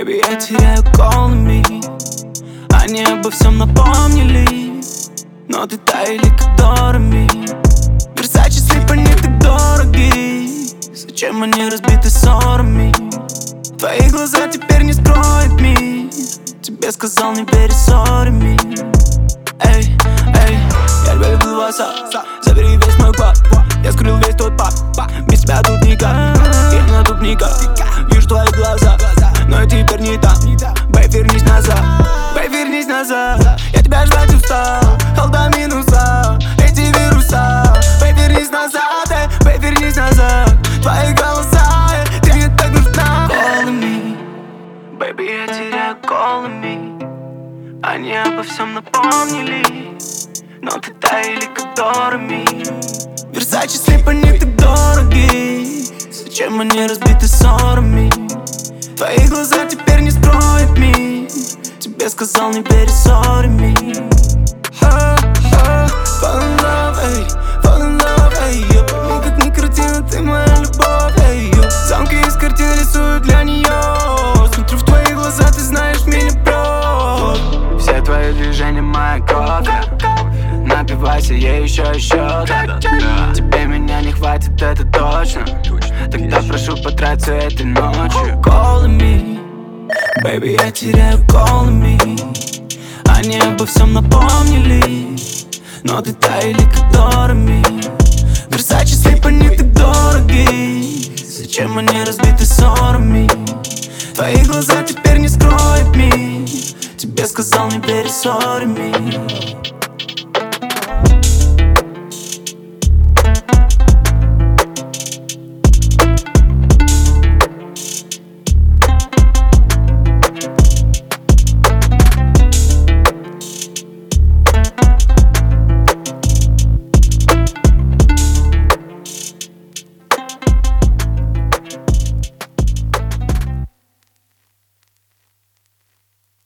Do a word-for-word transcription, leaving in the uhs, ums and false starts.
Baby, я теряю call me. Они обо всем напомнили, но ты таяли как Дорами. Версачи слип, они так дороги. Зачем они разбиты ссорами? Твои глаза теперь не скроют мир. Тебе сказал, не перессорами. Эй, эй, я тебя люблю в отца. Забери весь мой клаб. Я скрыл весь тот пап. Без тебя тут никак, я на тут никак. Вижу твои глаза, но я теперь не там. Бэй, вернись назад, бэй, вернись назад. Я тебя ждать устал, холда минуса, эти вируса. Бэй, вернись назад, эй, бэй, вернись назад. Твои голоса, эй, ты мне так нужна. Call me, baby, я теряю call me. Они обо всем напомнили, но ты таяли как Дорами. Версачи слип, они так дороги. Зачем они разбиты ссорами? Твои глаза теперь не скроют мир. Тебе сказал, не перессорами. Fall in love, эй, fall in love, эй, yo. Пойми, как не картина, ты моя любовь, эй, yo. Замки из картин рисую для нее. Смотрю в твои глаза, ты знаешь, меня прет. Все твои движения моя кровь. Напивайся, я еще еще да, да, да. Тебе меня не хватит, это точно. Тогда прошу потратиться этой ночью. Call me, baby, я теряю call me. Они обо всем напомнили, но ты таяли как Дорами. Версачи слип, они так дороги. Зачем они разбиты ссорами? Твои глаза теперь не скроют мир. Тебе сказал, не перессорами.